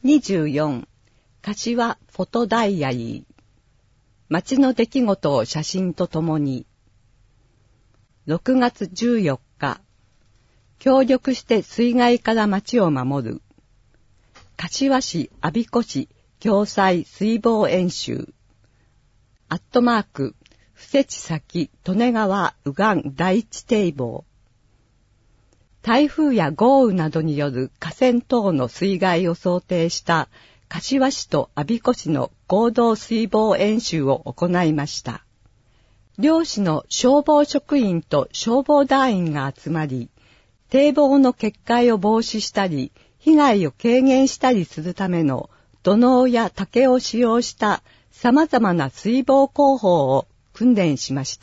24. 柏フォトダイアリー。街の出来事を写真とともに。6月14日。協力して水害から街を守る。柏市我孫子市共済水防演習。@布施地先利根川右岸第一堤防。台風や豪雨などによる河川等の水害を想定した柏市と我孫子市の合同水防演習を行いました。両市の消防職員と消防団員が集まり、堤防の決壊を防止したり、被害を軽減したりするための土のうや竹を使用した様々な水防工法を訓練しました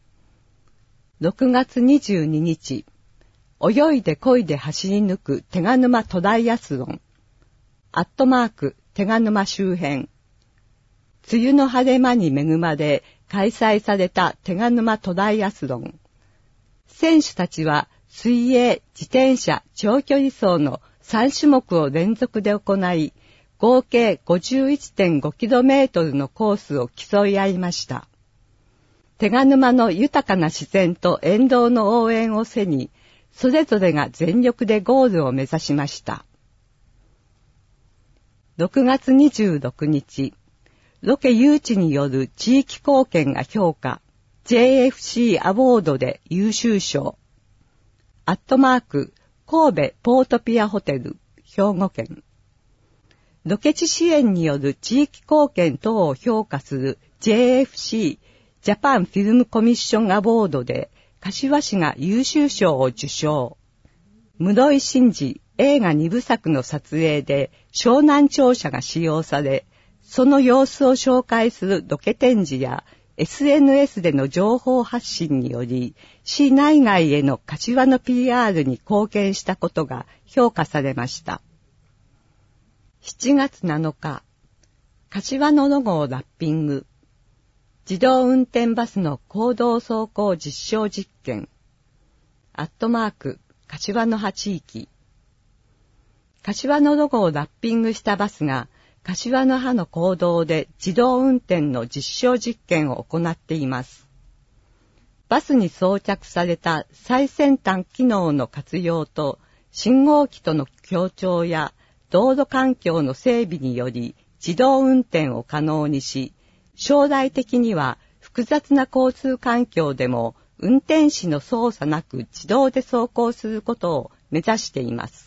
。6月22日、泳いで漕いで走り抜く手賀沼トライアスロン。手賀沼周辺。梅雨の晴れ間に恵まれ開催された手賀沼トライアスロン。選手たちは水泳、自転車、長距離走の3種目を連続で行い、合計 51.5km のコースを競い合いました。手賀沼の豊かな自然と沿道の応援を背に、それぞれが全力でゴールを目指しました。6月26日、ロケ誘致による地域貢献が評価、JFC アワードで優秀賞。神戸ポートピアホテル、兵庫県。ロケ地支援による地域貢献等を評価する JFC ジャパンフィルムコミッションアワードで柏市が優秀賞を受賞。室井慎二映画2部作の撮影で湘南庁舎が使用され、その様子を紹介するロケ展示や SNS での情報発信により、市内外への柏の PR に貢献したことが評価されました。7月7日、柏のロゴをラッピング。自動運転バスの公道走行実証実験。柏の葉地域。柏のロゴをラッピングしたバスが、柏の葉の公道で自動運転の実証実験を行っています。バスに装着された最先端機能の活用と、信号機との協調や道路環境の整備により自動運転を可能にし、将来的には複雑な交通環境でも運転士の操作なく自動で走行することを目指しています。